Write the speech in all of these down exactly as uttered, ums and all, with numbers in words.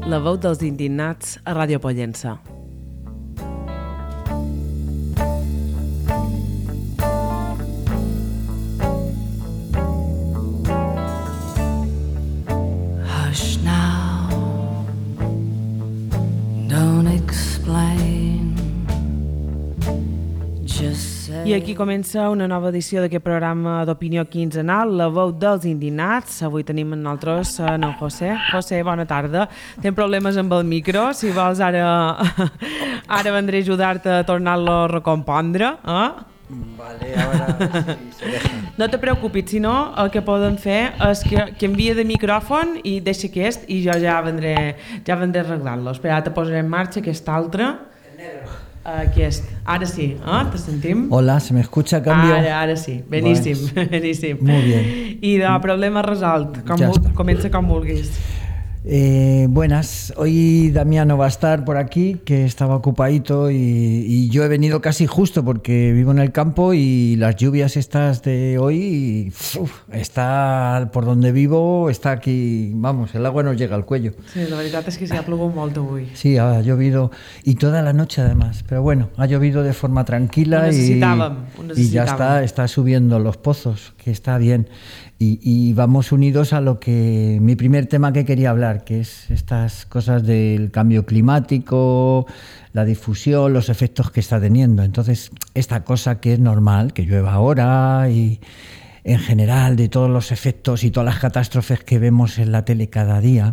La veu dels indignats a Ràdio Pollença. Hush now, don't explain, just say... I aquí comença una nova edició d'aquest programa d'opinió quinzenal, La veu dels indignats. Avui tenim amb nosaltres en José. José, bona tarda. Tenim problemes amb el micro, si vols ara, ara vendré a ajudar-te a tornar-lo a recompondre. Eh? Vale, ahora sí se deja. No te preocupis, si no, el que podem fer és que canvia de micròfon i deixa aquest i jo ja vendré, ja vendré a arreglar-lo. Espera, te posaré en marxa aquest altre. El negro. Aquest. Ara sí, eh? Te sentim? Hola, ¿se me escucha? Cambio. Ara, ara sí. Beníssim, Bueno, beníssim. muy bien. I de problema resolt. Com Ja vul- està. Comença com vulguis. Eh, buenas, hoy Damián no va a estar por aquí, que estaba ocupadito y, y yo he venido casi justo porque vivo en el campo y las lluvias estas de hoy, uf, está por donde vivo, está aquí, vamos, el agua nos llega al cuello. Sí, la veritat és que s'hi ha plogut molt avui. Sí, ha llovido y toda la noche además, pero bueno, ha llovido de forma tranquila Ho y, necesitàvem, ho y ya necesitàvem. está, está subiendo los pozos, que está bien. Y, y vamos unidos a lo que mi primer tema que quería hablar, que es estas cosas del cambio climático, la difusión, los efectos que está teniendo. Entonces, esta cosa que es normal, que llueva ahora y en general de todos los efectos y todas las catástrofes que vemos en la tele cada día,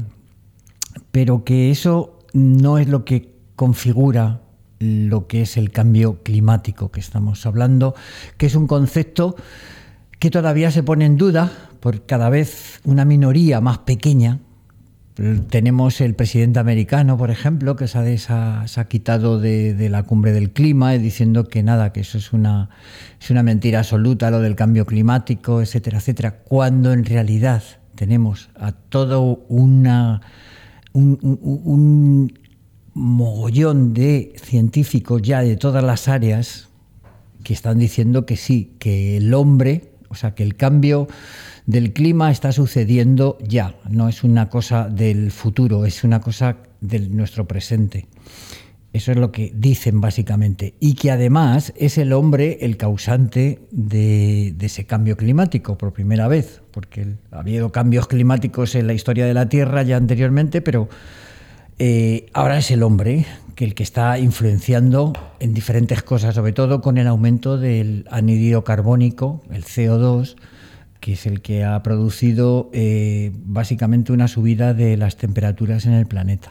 pero que eso no es lo que configura lo que es el cambio climático que estamos hablando, que es un concepto que todavía se pone en duda por cada vez una minoría más pequeña. Tenemos el presidente americano, por ejemplo, que se ha, desa- se ha quitado de, de la cumbre del clima, eh, diciendo que nada, que eso es una, es una mentira absoluta, lo del cambio climático, etcétera, etcétera, cuando en realidad tenemos a todo una, un, un, un mogollón de científicos ya de todas las áreas que están diciendo que sí, que el hombre, o sea, que el cambio del clima está sucediendo ya, no es una cosa del futuro, es una cosa de nuestro presente. Eso es lo que dicen básicamente. Y que además es el hombre el causante de, de ese cambio climático por primera vez, porque ha habido cambios climáticos en la historia de la Tierra ya anteriormente, pero eh, ahora es el hombre que el que está influenciando en diferentes cosas, sobre todo con el aumento del anhídrido carbónico, el C O dos, que es el que ha producido eh, básicamente una subida de las temperaturas en el planeta.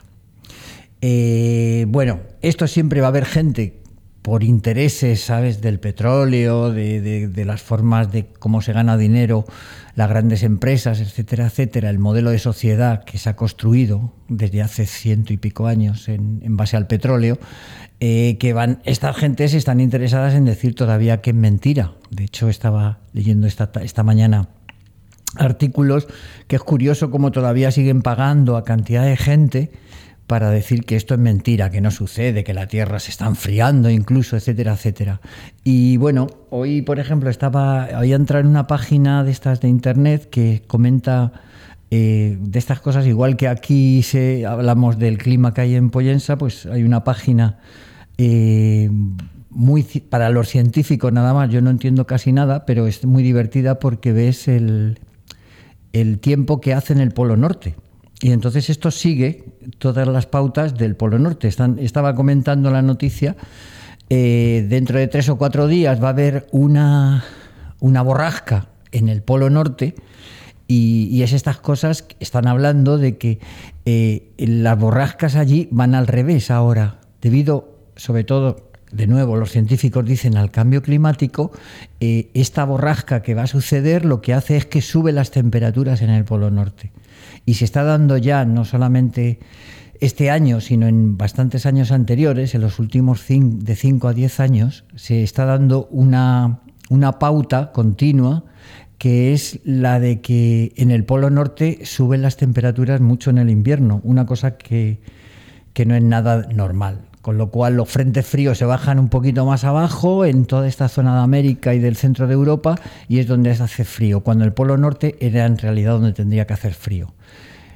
Eh, bueno, esto siempre va a haber gente por intereses, ¿sabes?, del petróleo, de, de, de las formas de cómo se gana dinero, las grandes empresas, etcétera, etcétera, el modelo de sociedad que se ha construido desde hace ciento y pico años en, en base al petróleo, eh, que van, estas gentes están interesadas en decir todavía que es mentira. De hecho, estaba leyendo esta, esta mañana artículos que es curioso cómo todavía siguen pagando a cantidad de gente para decir que esto es mentira, que no sucede, que la Tierra se está enfriando incluso, etcétera, etcétera. Y bueno, hoy, por ejemplo, estaba, había entrado en una página de estas de internet que comenta eh, de estas cosas, igual que aquí se, hablamos del clima que hay en Pollença, pues hay una página eh, muy para los científicos nada más, yo no entiendo casi nada, pero es muy divertida porque ves el, el tiempo que hace en el Polo Norte. Y entonces esto sigue todas las pautas del Polo Norte. Están, estaba comentando la noticia, eh, dentro de tres o cuatro días va a haber una, una borrasca en el Polo Norte y, y es estas cosas que están hablando de que eh, las borrascas allí van al revés ahora, debido sobre todo, de nuevo, los científicos dicen al cambio climático, eh, esta borrasca que va a suceder lo que hace es que sube las temperaturas en el Polo Norte. Y se está dando ya, no solamente este año, sino en bastantes años anteriores, en los últimos cinco, de cinco a diez años, se está dando una, una pauta continua que es la de que en el Polo Norte suben las temperaturas mucho en el invierno, una cosa que, que no es nada normal. Con lo cual los frentes fríos se bajan un poquito más abajo en toda esta zona de América y del centro de Europa y es donde hace frío, cuando el Polo Norte era en realidad donde tendría que hacer frío.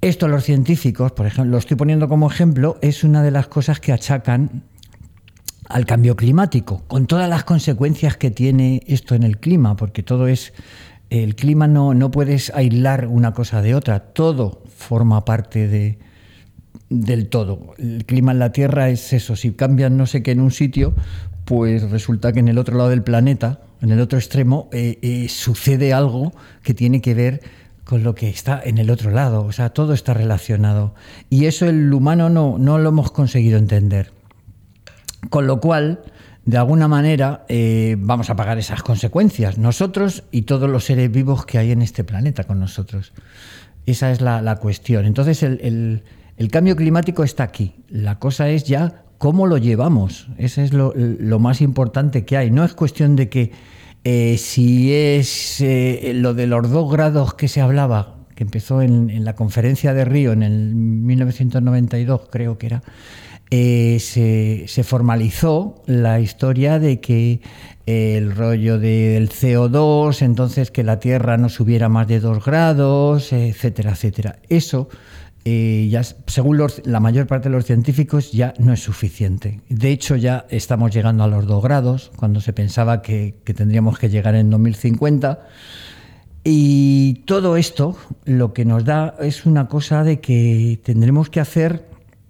Esto los científicos, por ejemplo, lo estoy poniendo como ejemplo, es una de las cosas que achacan al cambio climático, con todas las consecuencias que tiene esto en el clima, porque todo es, el clima no, no puedes aislar una cosa de otra, todo forma parte de, del todo. El clima en la Tierra es eso, si cambian no sé qué en un sitio, pues resulta que en el otro lado del planeta, en el otro extremo, eh, eh, sucede algo que tiene que ver con lo que está en el otro lado, o sea, todo está relacionado. Y eso el humano no, no lo hemos conseguido entender. Con lo cual, de alguna manera, eh, vamos a pagar esas consecuencias, nosotros y todos los seres vivos que hay en este planeta con nosotros. Esa es la, la cuestión. Entonces, el, el, el cambio climático está aquí. La cosa es ya cómo lo llevamos. Eso es lo, lo más importante que hay. No es cuestión de que eh, si es eh, lo de los dos grados que se hablaba, que empezó en, en la conferencia de Río en el mil novecientos noventa y dos, creo que era, Eh, se, se formalizó la historia de que eh, el rollo del C O dos, entonces que la Tierra no subiera más de dos grados, etcétera, etcétera. Eso, eh, ya, según los, la mayor parte de los científicos, ya no es suficiente. De hecho, ya estamos llegando a los dos grados, cuando se pensaba que, que tendríamos que llegar en dos mil cincuenta. Y todo esto lo que nos da es una cosa de que tendremos que hacer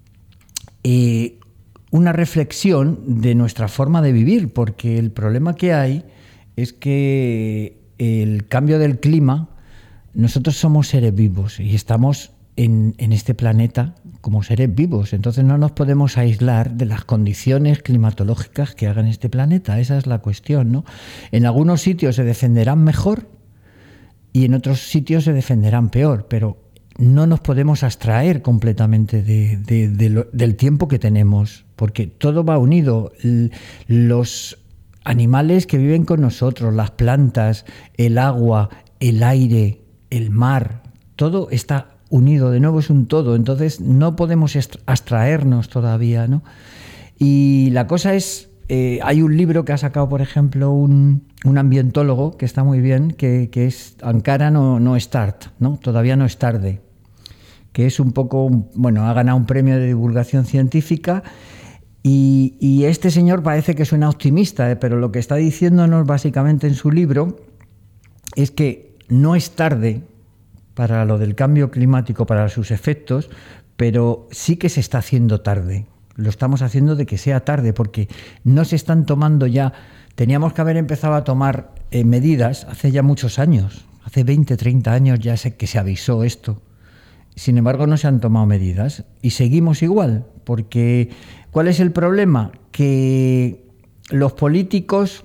Eh, una reflexión de nuestra forma de vivir, porque el problema que hay es que el cambio del clima, nosotros somos seres vivos y estamos en, en este planeta como seres vivos, entonces no nos podemos aislar de las condiciones climatológicas que hagan este planeta, esa es la cuestión, ¿no? En algunos sitios se defenderán mejor y en otros sitios se defenderán peor, pero no nos podemos abstraer completamente de, de, de lo, del tiempo que tenemos, porque todo va unido. Los animales que viven con nosotros, las plantas, el agua, el aire, el mar, todo está unido, de nuevo es un todo, entonces no podemos abstraernos todavía, ¿no? Y la cosa es, eh, hay un libro que ha sacado, por ejemplo, un, un ambientólogo que está muy bien, que, que es Encara no, no start, ¿no? Todavía no es tarde, que es un poco, bueno, ha ganado un premio de divulgación científica y, y este señor parece que suena optimista, ¿eh? Pero lo que está diciéndonos básicamente en su libro es que no es tarde para lo del cambio climático, para sus efectos, pero sí que se está haciendo tarde. Lo estamos haciendo de que sea tarde, porque no se están tomando ya. Teníamos que haber empezado a tomar eh, medidas hace ya muchos años, hace veinte, treinta años ya sé que se avisó esto. Sin embargo, no se han tomado medidas y seguimos igual, porque ¿cuál es el problema? Que los políticos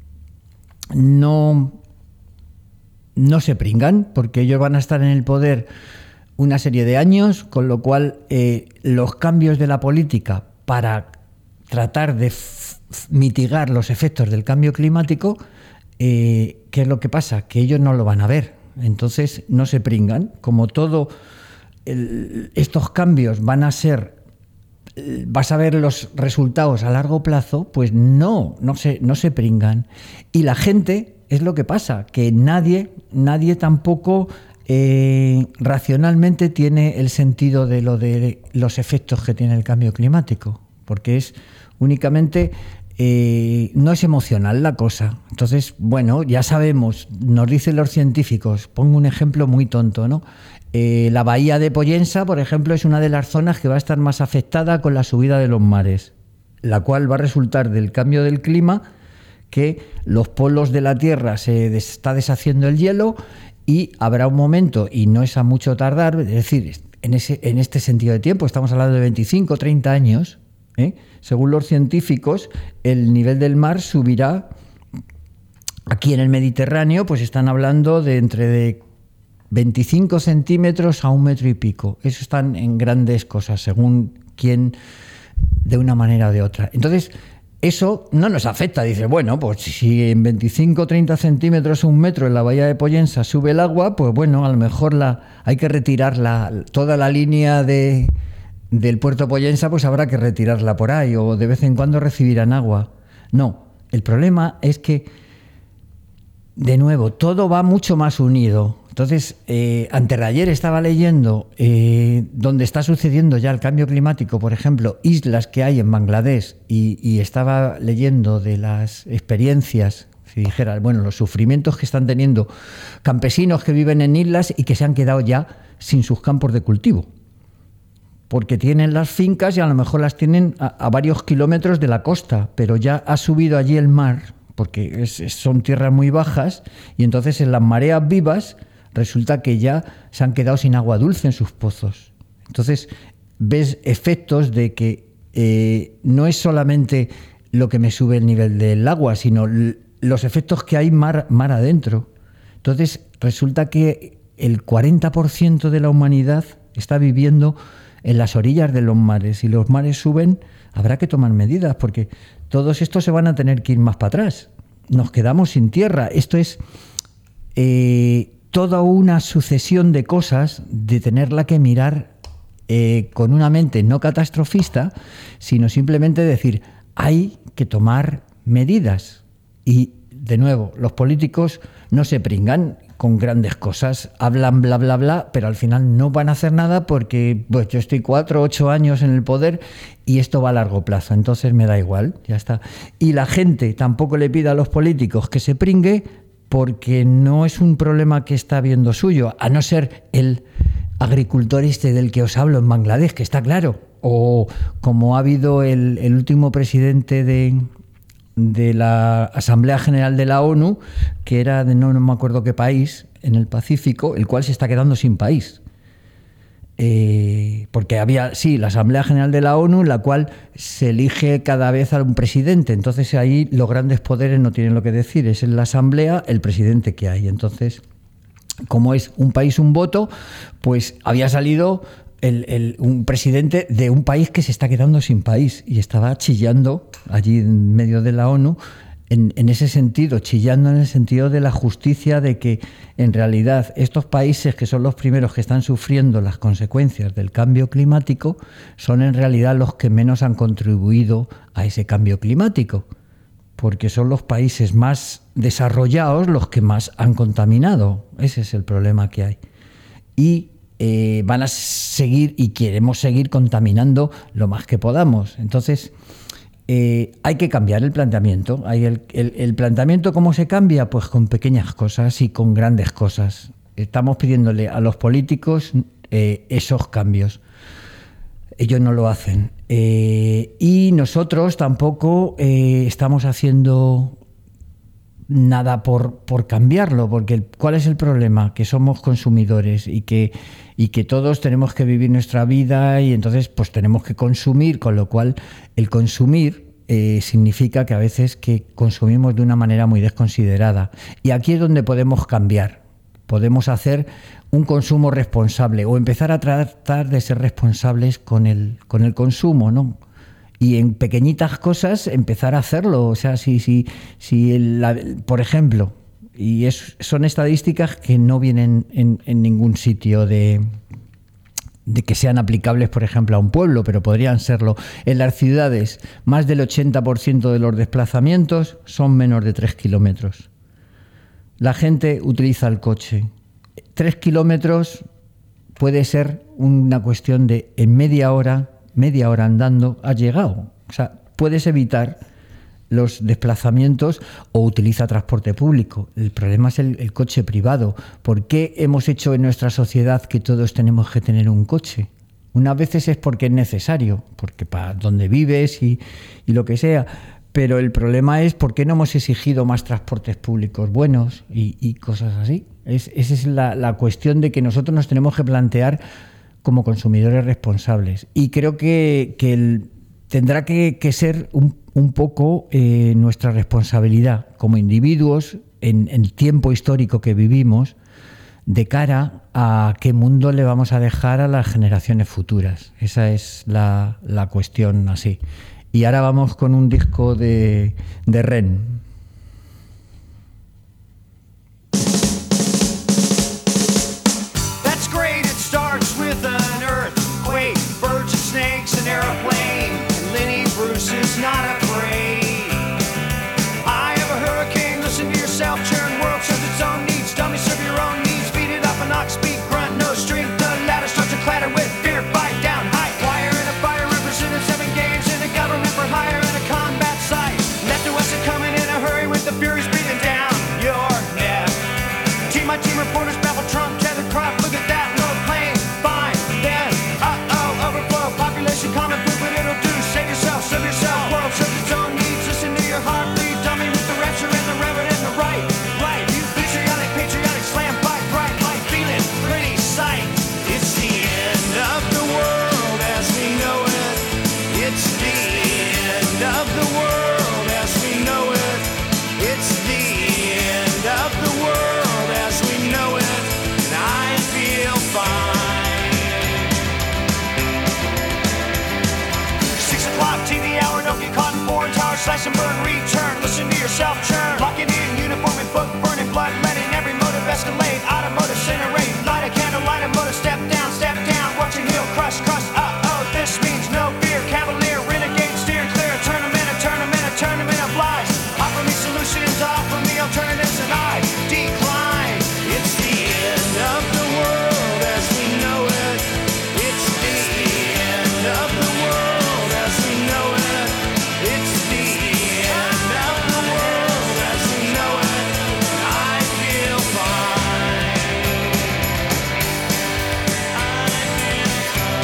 no, no se pringan, porque ellos van a estar en el poder una serie de años, con lo cual eh, los cambios de la política para tratar de f- mitigar los efectos del cambio climático, eh, ¿qué es lo que pasa? Que ellos no lo van a ver, entonces no se pringan. Como todo, el, estos cambios van a ser, vas a ver los resultados a largo plazo, pues no, no se, no se pringan. Y la gente, es lo que pasa, que nadie, nadie tampoco Eh, racionalmente tiene el sentido de lo de los efectos que tiene el cambio climático, porque es únicamente, eh, no es emocional la cosa. Entonces, bueno, ya sabemos, nos dicen los científicos, pongo un ejemplo muy tonto, ¿no? Eh, la bahía de Pollensa, por ejemplo, es una de las zonas que va a estar más afectada con la subida de los mares, la cual va a resultar del cambio del clima, que los polos de la Tierra se des- está deshaciendo el hielo. Y habrá un momento, y no es a mucho tardar, es decir, en, ese, en este sentido de tiempo, estamos hablando de veinticinco o treinta años, ¿eh? Según los científicos, el nivel del mar subirá. Aquí en el Mediterráneo, pues están hablando de entre de veinticinco centímetros a un metro y pico. Eso están en grandes cosas, según quién, de una manera o de otra. Entonces, eso no nos afecta. Dice, bueno, pues si en veinticinco o treinta centímetros, un metro en la bahía de Pollensa sube el agua, pues bueno, a lo mejor la, hay que retirar la, toda la línea de, del puerto Pollensa, pues habrá que retirarla por ahí, o de vez en cuando recibirán agua. No, el problema es que, de nuevo, todo va mucho más unido. Entonces, eh, anteayer estaba leyendo eh, donde está sucediendo ya el cambio climático, por ejemplo, islas que hay en Bangladesh, y, y estaba leyendo de las experiencias, si dijera, bueno, los sufrimientos que están teniendo campesinos que viven en islas y que se han quedado ya sin sus campos de cultivo. Porque tienen las fincas y a lo mejor las tienen a, a varios kilómetros de la costa, pero ya ha subido allí el mar, porque es, es, son tierras muy bajas, y entonces en las mareas vivas resulta que ya se han quedado sin agua dulce en sus pozos. Entonces ves efectos de que eh, no es solamente lo que me sube el nivel del agua, sino l- los efectos que hay mar, mar adentro. Entonces resulta que el cuarenta por ciento de la humanidad está viviendo en las orillas de los mares. Si los mares suben, habrá que tomar medidas, porque todos estos se van a tener que ir más para atrás. Nos quedamos sin tierra. Esto es eh, toda una sucesión de cosas de tenerla que mirar eh, con una mente no catastrofista, sino simplemente decir, hay que tomar medidas. Y, de nuevo, los políticos no se pringan con grandes cosas, hablan bla, bla, bla, pero al final no van a hacer nada porque pues, yo estoy cuatro, ocho años en el poder y esto va a largo plazo, entonces me da igual, ya está. Y la gente tampoco le pide a los políticos que se pringue porque no es un problema que está viendo suyo, a no ser el agricultor este del que os hablo en Bangladesh, que está claro, o como ha habido el, el último presidente de... de la Asamblea General de la ONU, que era de no, no me acuerdo qué país, en el Pacífico, el cual se está quedando sin país. Eh, porque había, sí, la Asamblea General de la ONU, en la cual se elige cada vez a un presidente. Entonces ahí los grandes poderes no tienen lo que decir. Es en la Asamblea el presidente que hay. Entonces, como es un país, un voto, pues había salido... El, el, un presidente de un país que se está quedando sin país y estaba chillando allí en medio de la ONU en, en ese sentido, chillando en el sentido de la justicia, de que en realidad estos países que son los primeros que están sufriendo las consecuencias del cambio climático son en realidad los que menos han contribuido a ese cambio climático, porque son los países más desarrollados los que más han contaminado. Ese es el problema que hay. Y Eh, van a seguir y queremos seguir contaminando lo más que podamos. Entonces, eh, hay que cambiar el planteamiento. Hay el, el, el planteamiento, ¿cómo se cambia? Pues con pequeñas cosas y con grandes cosas. Estamos pidiéndole a los políticos eh, esos cambios. Ellos no lo hacen. Eh, y nosotros tampoco eh, estamos haciendo... nada por, por cambiarlo, porque el, ¿cuál es el problema? Que somos consumidores y que, y que todos tenemos que vivir nuestra vida y entonces pues tenemos que consumir, con lo cual el consumir eh, significa que a veces que consumimos de una manera muy desconsiderada. Y aquí es donde podemos cambiar, podemos hacer un consumo responsable o empezar a tratar de ser responsables con el, con el consumo, ¿no? Y en pequeñitas cosas empezar a hacerlo. O sea, si, si, si el, la, por ejemplo, y es, son estadísticas que no vienen en, en ningún sitio de, de que sean aplicables, por ejemplo, a un pueblo, pero podrían serlo. En las ciudades, más del ochenta por ciento de los desplazamientos son menos de tres kilómetros. La gente utiliza el coche. Tres kilómetros puede ser una cuestión de en media hora, media hora andando, has llegado. O sea, puedes evitar los desplazamientos o utiliza transporte público. El problema es el, el coche privado. ¿Por qué hemos hecho en nuestra sociedad que todos tenemos que tener un coche? Unas veces es porque es necesario, porque para donde vives y, y lo que sea. Pero el problema es por qué no hemos exigido más transportes públicos buenos y, y cosas así. Es, esa es la, la cuestión de que nosotros nos tenemos que plantear como consumidores responsables. Y creo que, que el, tendrá que, que ser un, un poco eh, nuestra responsabilidad como individuos en, en el tiempo histórico que vivimos, de cara a qué mundo le vamos a dejar a las generaciones futuras. Esa es la, la cuestión así. Y ahora vamos con un disco de, de R E N. That's great, it starts with an earthquake, birds and snakes, an airplane, and Lenny Bruce is not afraid. I have a hurricane, listen to yourself, churn world serves its own needs, dummy serve your own needs, feed it Slash and burn, return, listen to yourself churn. Locking in, uniform and book burning, blood letting every motive escalate. Automotive incinerate, light a candle, light a motor, step down, step down. Watching heel crush, crush, uh-oh. This means no fear, cavalier, renegade, steer clear. Tournament, a tournament, a tournament of lies. Offer me solutions, offer me alternatives, and I decline. It's the end of the world as we know it. It's the end of the world as we know it. It's the end of the world as we know it. I feel fine. I feel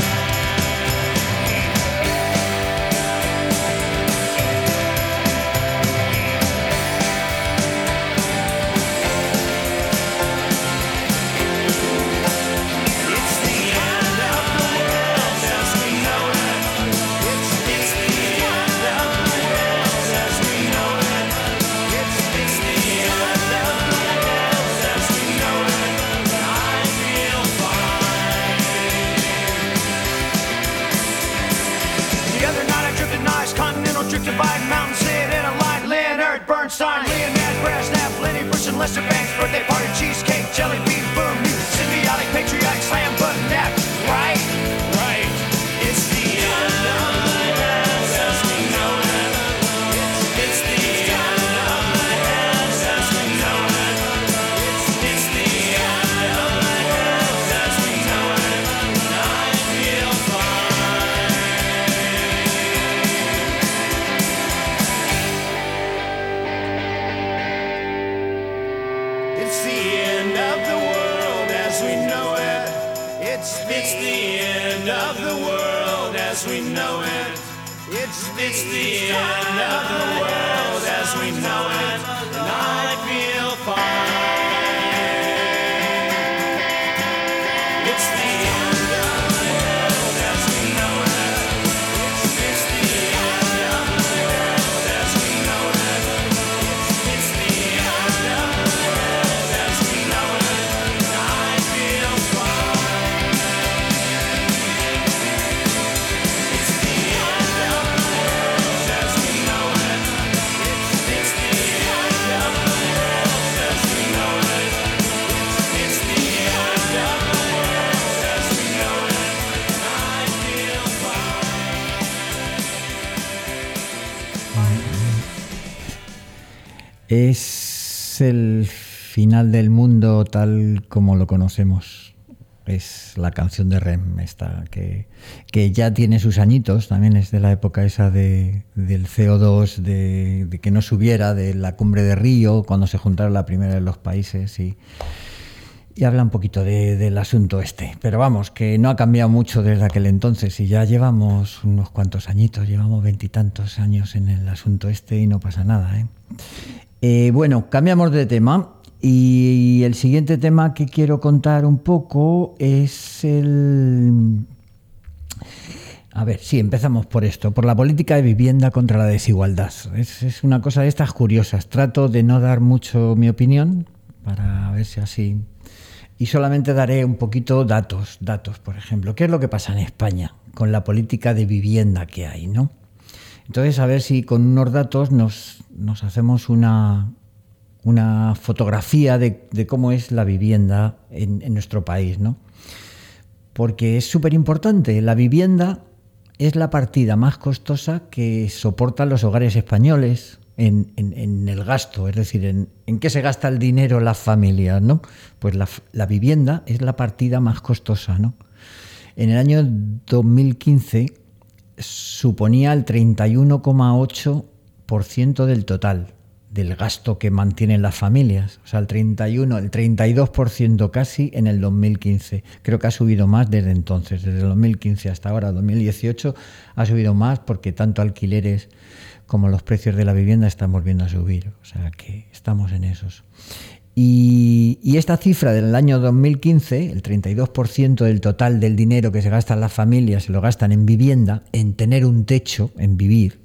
It's the end of the world as we know it. It's the end of the world as we know it. It's the end of the world as we know it. I feel fine. The other night I drifted nice, continental drifted by mountain, sit in a line. Leonard Bernstein, Leonard Brezhnev, Lenny Bruce and Lester Banks, birthday party, cheesecake, jelly bean, boom, you symbiotic, patriotic, slam, button, nap, right, right. It's the end of the world as we know it. It's, it's the end of the world as we know it. It's, it's the end of the world as we know it. I feel fine. It's the end of the world as we know it. It's, it's the end of the world as we know it. It's, it's the end of the world as we know it. And I feel fine. It's the end of the world as we know it. It's, it's the end of the world as we know it. It's, it's the end of the world as we know it. And I feel fine. It's the end of the world as we know it. It's, it's the end of the world as we know it. It's, it's the end of the world as we know it. And I feel fine. Es el final del mundo tal como lo conocemos. Es la canción de R E M, esta, que, que ya tiene sus añitos, también es de la época esa de, del C O dos, de, de que no subiera, de la cumbre de Río, cuando se juntaron la primera de los países, y, y habla un poquito de, del asunto este. Pero vamos, que no ha cambiado mucho desde aquel entonces, y ya llevamos unos cuantos añitos, llevamos veintitantos años en el asunto este y no pasa nada, ¿eh? Eh, bueno, cambiamos de tema. Y el siguiente tema que quiero contar un poco es el... A ver, sí, empezamos por esto, por la política de vivienda contra la desigualdad. Es, es una cosa de estas curiosas. Trato de no dar mucho mi opinión para ver si así... Y solamente daré un poquito datos, datos, por ejemplo. ¿Qué es lo que pasa en España con la política de vivienda que hay, ¿no? Entonces, a ver si con unos datos nos, nos hacemos una... una fotografía de, de cómo es la vivienda en, en nuestro país, ¿no? Porque es súper importante. La vivienda es la partida más costosa que soportan los hogares españoles en, en, en el gasto, es decir, en, en qué se gasta el dinero las familias, ¿no? Pues la, la vivienda es la partida más costosa, ¿no? En el año dos mil quince suponía el treinta y uno coma ocho por ciento del total del gasto que mantienen las familias, o sea, el treinta y uno, el treinta y dos por ciento casi en el dos mil quince. Creo que ha subido más desde entonces, desde el dos mil quince hasta ahora, dos mil dieciocho, ha subido más porque tanto alquileres como los precios de la vivienda están volviendo a subir, o sea que estamos en esos. Y, y esta cifra del año dos mil quince, el treinta y dos por ciento del total del dinero que se gastan las familias se lo gastan en vivienda, en tener un techo, en vivir.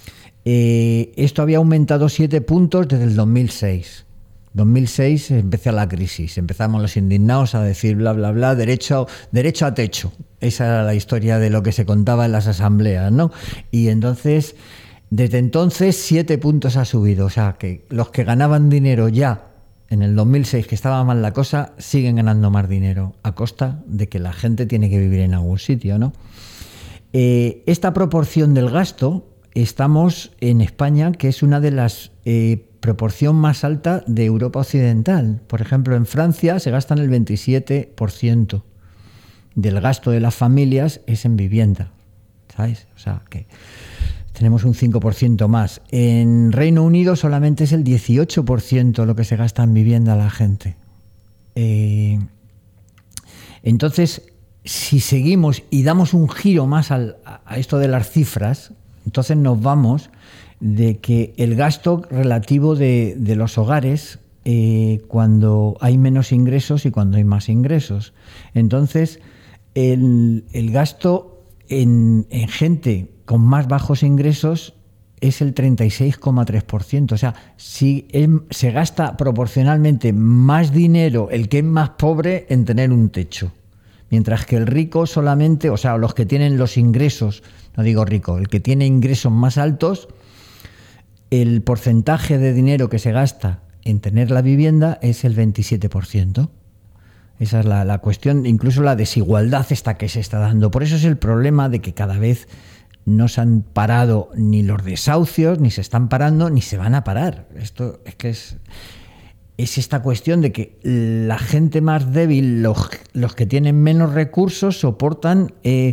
Eh, esto había aumentado siete puntos desde el dos mil seis. dos mil seis empezó la crisis, empezamos los indignados a decir bla, bla, bla, derecho, derecho a techo. Esa era la historia de lo que se contaba en las asambleas, ¿no? Y entonces Desde entonces, siete puntos ha subido. O sea, que los que ganaban dinero ya en el dos mil seis, que estaba mal la cosa, siguen ganando más dinero a costa de que la gente tiene que vivir en algún sitio, ¿no? Eh, esta proporción del gasto, estamos en España, que es una de las eh, proporción más alta de Europa Occidental. Por ejemplo, en Francia se gastan el veintisiete por ciento del gasto de las familias es en vivienda, ¿sabes? O sea, que tenemos un cinco por ciento más. En Reino Unido solamente es el dieciocho por ciento lo que se gasta en vivienda la gente. Eh, entonces, si seguimos y damos un giro más al, a esto de las cifras, entonces nos vamos de que el gasto relativo de, de los hogares eh, cuando hay menos ingresos y cuando hay más ingresos. Entonces, el, el gasto en, en gente con más bajos ingresos es el treinta y seis coma tres por ciento. O sea, si es, se gasta proporcionalmente más dinero el que es más pobre en tener un techo. Mientras que el rico solamente, o sea, los que tienen los ingresos, no digo rico, el que tiene ingresos más altos, el porcentaje de dinero que se gasta en tener la vivienda es el veintisiete por ciento. Esa es la, la cuestión, incluso la desigualdad esta que se está dando. Por eso es el problema de que cada vez no se han parado ni los desahucios, ni se están parando, ni se van a parar. Esto es que es... es esta cuestión de que la gente más débil, los, los que tienen menos recursos, soportan eh,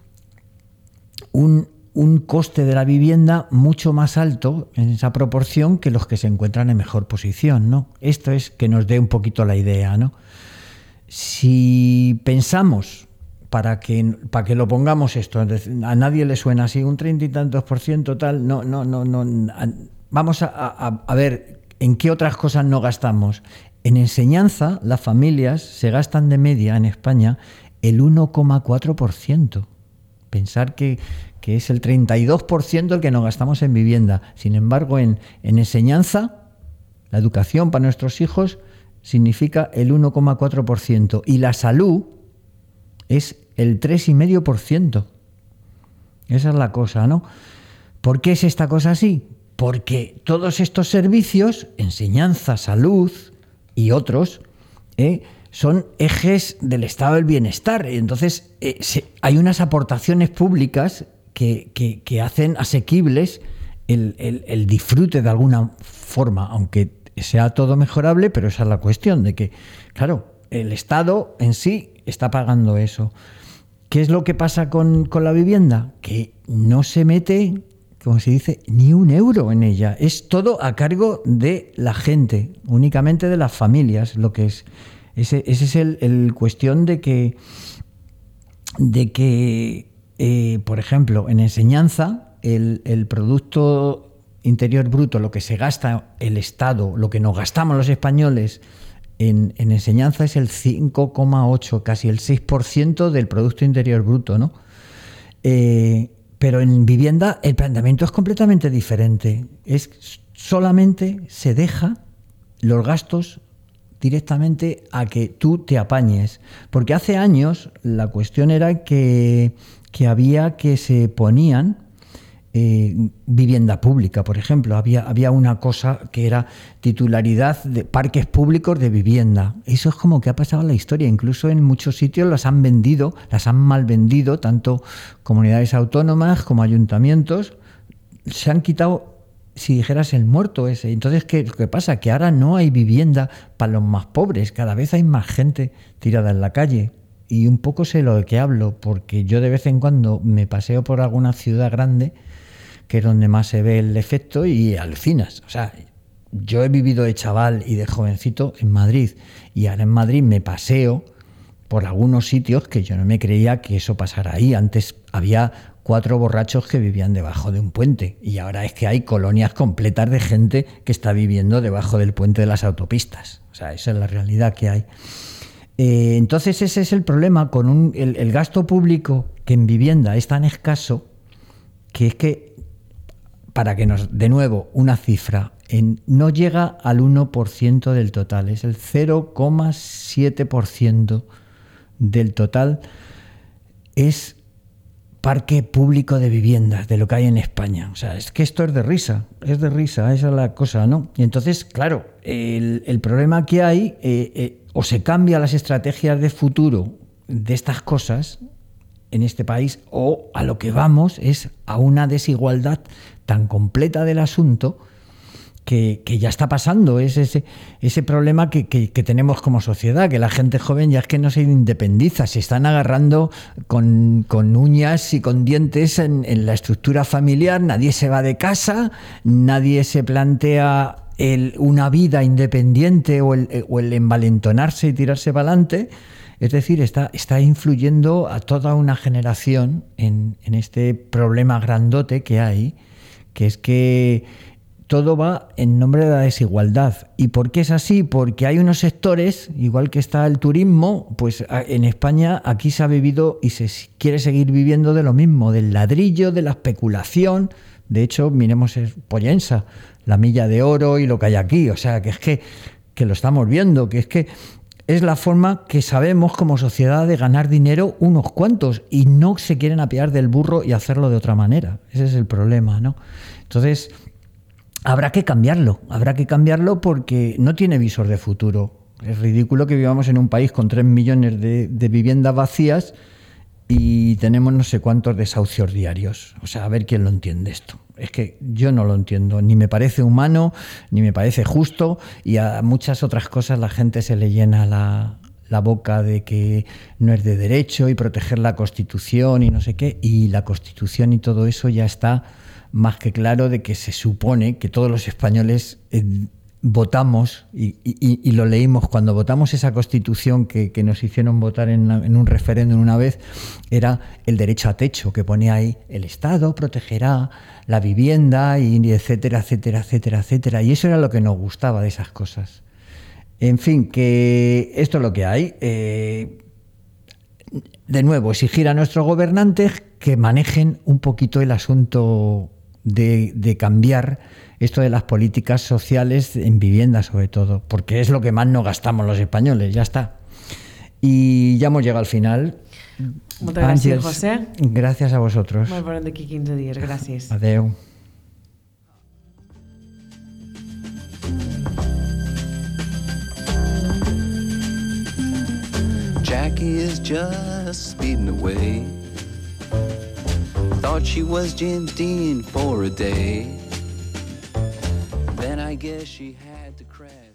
un, un coste de la vivienda mucho más alto en esa proporción que los que se encuentran en mejor posición, ¿no? Esto es que nos dé un poquito la idea, ¿no? Si pensamos, para que, para que lo pongamos esto, a nadie le suena así, un treinta y tantos por ciento tal, no, no, no, no. Vamos a, a, a ver... ¿En qué otras cosas no gastamos? En enseñanza, las familias se gastan de media en España el uno coma cuatro por ciento. Pensar que, que es el treinta y dos por ciento el que nos gastamos en vivienda. Sin embargo, en, en enseñanza, la educación para nuestros hijos significa el uno coma cuatro por ciento. Y la salud es el tres coma cinco por ciento. Esa es la cosa, ¿no? ¿Por qué es esta cosa así? Porque todos estos servicios, enseñanza, salud y otros, eh, son ejes del estado del bienestar. Entonces, eh, se, hay unas aportaciones públicas que, que, que hacen asequibles el, el, el disfrute de alguna forma, aunque sea todo mejorable, pero esa es la cuestión, de que, claro, el Estado en sí está pagando eso. ¿Qué es lo que pasa con, con la vivienda? Que no se mete, como se dice, ni un euro en ella. Es todo a cargo de la gente, únicamente de las familias, lo que es. Ese, ese es el, el cuestión de que, de que eh, por ejemplo, en enseñanza, el, el Producto Interior Bruto, lo que se gasta el Estado, lo que nos gastamos los españoles en, en enseñanza es el cinco coma ocho, casi el seis por ciento del Producto Interior Bruto, ¿no? Eh, Pero en vivienda el planteamiento es completamente diferente. Es solamente se deja los gastos directamente a que tú te apañes. Porque hace años la cuestión era que, que había que se ponían eh, vivienda pública, por ejemplo. Había, había una cosa que era titularidad de parques públicos de vivienda. Eso es como que ha pasado en la historia. Incluso en muchos sitios las han vendido, las han mal vendido, tanto comunidades autónomas como ayuntamientos. Se han quitado, si dijeras, el muerto ese. Entonces, ¿qué, qué pasa? Que ahora no hay vivienda para los más pobres. Cada vez hay más gente tirada en la calle. Y un poco sé lo de qué hablo, porque yo de vez en cuando me paseo por alguna ciudad grande, que es donde más se ve el efecto, y alucinas. O sea, yo he vivido de chaval y de jovencito en Madrid, y ahora en Madrid me paseo por algunos sitios que yo no me creía que eso pasara ahí. Antes había cuatro borrachos que vivían debajo de un puente, y ahora es que hay colonias completas de gente que está viviendo debajo del puente de las autopistas. O sea, esa es la realidad que hay. Eh, entonces ese es el problema con un, el, el gasto público, que en vivienda es tan escaso, que es que, para que nos, de nuevo, una cifra, en, no llega al uno por ciento del total, es el cero coma siete por ciento del total, es parque público de viviendas de lo que hay en España. O sea, es que esto es de risa, es de risa, esa es la cosa, ¿no? Y entonces, claro, el, el problema que hay, eh, eh, o se cambian las estrategias de futuro de estas cosas en este país, o a lo que vamos es a una desigualdad tan completa del asunto que, que ya está pasando. Es ese, ese problema que, que, que tenemos como sociedad, que la gente joven ya es que no se independiza, se están agarrando con, con uñas y con dientes en, en la estructura familiar, nadie se va de casa, nadie se plantea el, una vida independiente o el, o el envalentonarse y tirarse para adelante. Es decir, está, está influyendo a toda una generación en, en este problema grandote que hay, que es que todo va en nombre de la desigualdad. ¿Y por qué es así? Porque hay unos sectores, igual que está el turismo, pues en España aquí se ha vivido y se quiere seguir viviendo de lo mismo, del ladrillo, de la especulación. De hecho, miremos Pollensa, la milla de oro y lo que hay aquí. O sea, que es que, que lo estamos viendo, que es que es la forma que sabemos como sociedad de ganar dinero unos cuantos y no se quieren apiar del burro y hacerlo de otra manera. Ese es el problema, ¿no? Entonces, habrá que cambiarlo, habrá que cambiarlo porque no tiene visor de futuro. Es ridículo que vivamos en un país con tres millones de, de viviendas vacías y tenemos no sé cuántos desahucios diarios. O sea, a ver quién lo entiende esto. Es que yo no lo entiendo, ni me parece humano, ni me parece justo, y a muchas otras cosas la gente se le llena la, la boca de que no es de derecho y proteger la Constitución y no sé qué, y la Constitución y todo eso ya está más que claro de que se supone que todos los españoles eh, votamos, y, y, y lo leímos cuando votamos esa Constitución que, que nos hicieron votar en, en un referéndum una vez, era el derecho a techo, que ponía ahí: el Estado protegerá la vivienda, y etcétera, etcétera, etcétera, etcétera. Y eso era lo que nos gustaba de esas cosas. En fin, que esto es lo que hay. Eh, de nuevo, exigir a nuestros gobernantes que manejen un poquito el asunto de, de cambiar esto de las políticas sociales en vivienda, sobre todo, porque es lo que más nos gastamos los españoles, ya está. Y ya hemos llegado al final. Moltes gràcies, José. Gràcies a vosotros. Ens veurem d'aquí quinze dies. Gràcies. Adeu. Jackie is just speeding away. Thought she was Jim Dean for a day. Then I guess she had to crash.